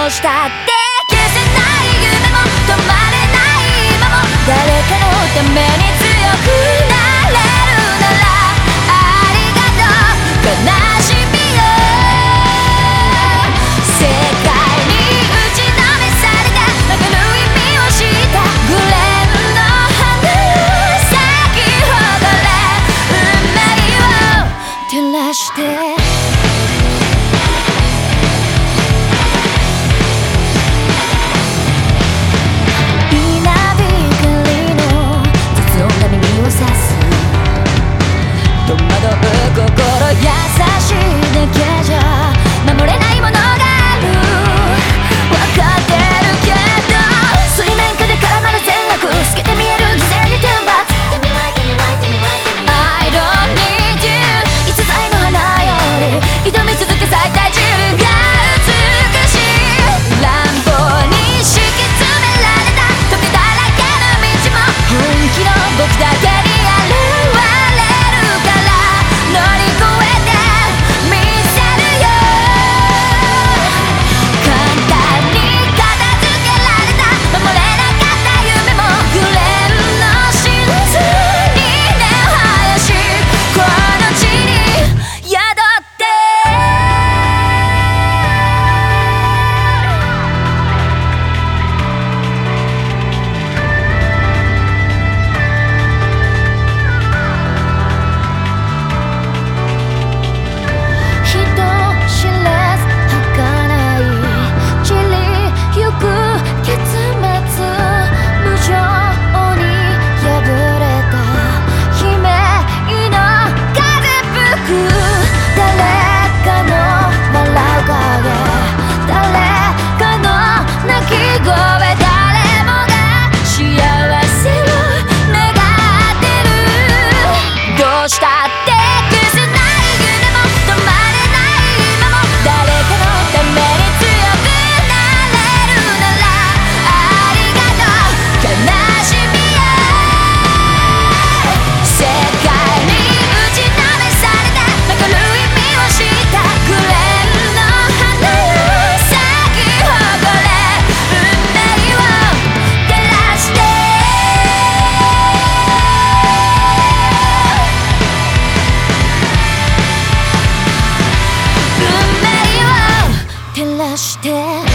うしたって消せない夢も止まれない今も誰かのために強くなれるならありがとう悲しみよ世界に打ちのめされたわかる意味をしたグレーの花咲き誇れ運命を照らして心優しいだけじゃ守れないものがある分かってるけど水面下で絡まる全力透けて見える犠牲に天罰 I don't need you 逸材の花より挑み続け咲いた自分が美しい乱暴に敷き詰められた時だらけの道も本気の僕だけにして